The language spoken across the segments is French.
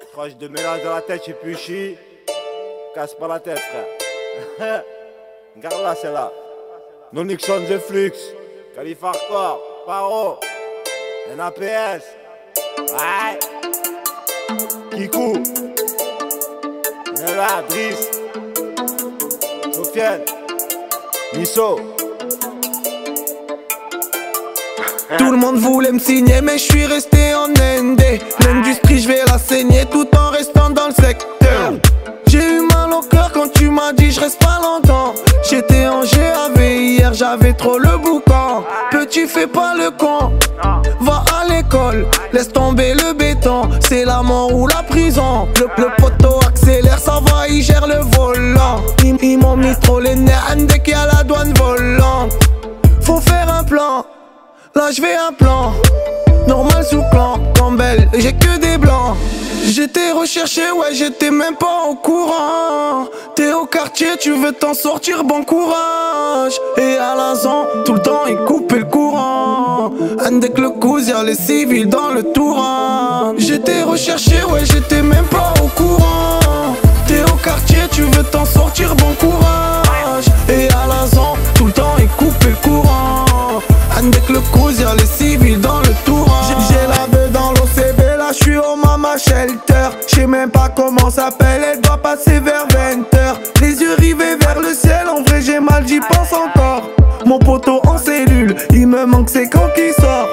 Proche de mélange dans la tête, je plus chi. Casse pas la tête, frère. Regarde là, c'est là. Non Nixon The Flux. Khalifa Hardcore. Paro. NAPS. Ouais. Kikou. Nella, Driss. Sofiane. Nisso. Tout le monde voulait me signer mais je suis resté en ND. L'industrie je vais la saigner tout en restant dans le secteur. J'ai eu mal au cœur quand tu m'as dit je reste pas longtemps. J'étais en GAV hier, j'avais trop le boucan. Petit fais pas le con, va à l'école, laisse tomber le béton. C'est la mort ou la prison. Le poteau accélère, ça va, il gère le volant. Ils m'ont mis trop les nerfs dès qu'il y a la douane volante. Faut faire un plan, là je vais un plan. Normal sous clan, Campbell, j'ai que des blancs. J'étais recherché, ouais j'étais même pas au courant. T'es au quartier, tu veux t'en sortir, bon courage. Et à la zone, tout le temps ils coupent le courant. Avec le cousin, y'a les civils dans le Touran. J'étais recherché, ouais j'étais même pas au courant. T'es au quartier, tu veux t'en sortir, bon courage. Et à la zone, tout le temps ils coupent le courant. Avec le cousin, y'a les civils dans le Touran. J'ai la veuve dans l'OCB, là j'suis au Mama Shelter. J'sais même pas comment s'appelle, elle doit passer vers 20h. Les yeux rivés vers le ciel, en vrai j'ai mal, j'y pense encore. Mon poteau en cellule, il me manque c'est quand qu'il sort.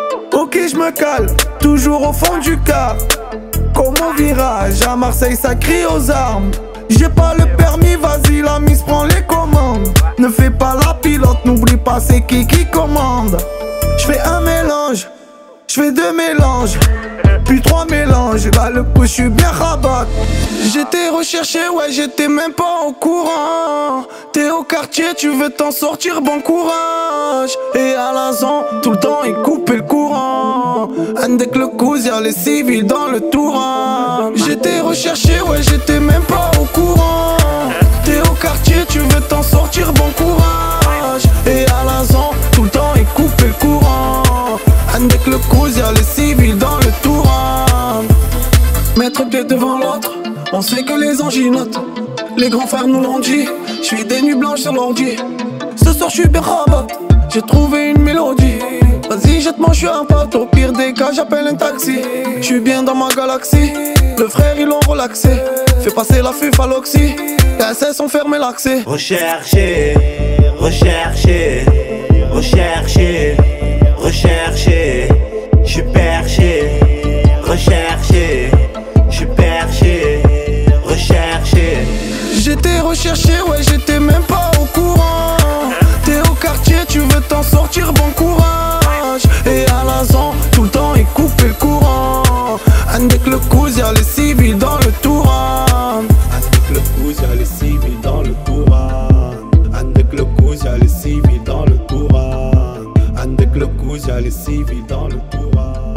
Ok j'me cale, toujours au fond du cas. Comme au virage, à Marseille ça crie aux armes. J'ai pas le permis, vas-y la mise prend les commandes. Ne fais pas la pilote, n'oublie pas c'est qui commande. J'fais un mélange, j'fais deux mélanges, puis trois mélanges, là le coup j'suis bien rabat. J'étais recherché, ouais j'étais même pas au courant. T'es au quartier, tu veux t'en sortir, bon courage. Et à la zone, tout le temps ils coupent le courant. Avec le cousin, y'a les civils dans le Touran. J'étais recherché, ouais j'étais même pas au courant. T'es au quartier, tu veux t'en sortir, bon courage. Et à la zone, tout le temps ils coupent le courant. Avec le cousin, y'a les civils dans le Touran. Mettre pied devant l'autre, on sait que les anginotes. Les grands frères nous l'ont dit, j'suis des nuits blanches sur l'ordi. Ce soir j'suis bien rabat, j'ai trouvé une mélodie. Vas-y jette-moi, j'suis un pote, au pire des cas j'appelle un taxi. J'suis bien dans ma galaxie, le frère ils l'ont relaxé. Fais passer la fuf à l'oxy, KSS ont fermé l'accès. Rechercher, rechercher, rechercher, rechercher. J'suis perché, recherché, j'suis perché, recherché. J'étais recherché, ouais j'étais même pas au courant. T'es au quartier, tu veux t'en sortir, bon courage. Et à la zone, tout le temps ils coupent le courant. Avec le cousin, y'a les civils dans le Touran. Avec le cousin, y'a les civils dans le Touran. Avec le cousin, y'a les civils dans le Touran. Avec le cousin, y'a les civils dans le Touran.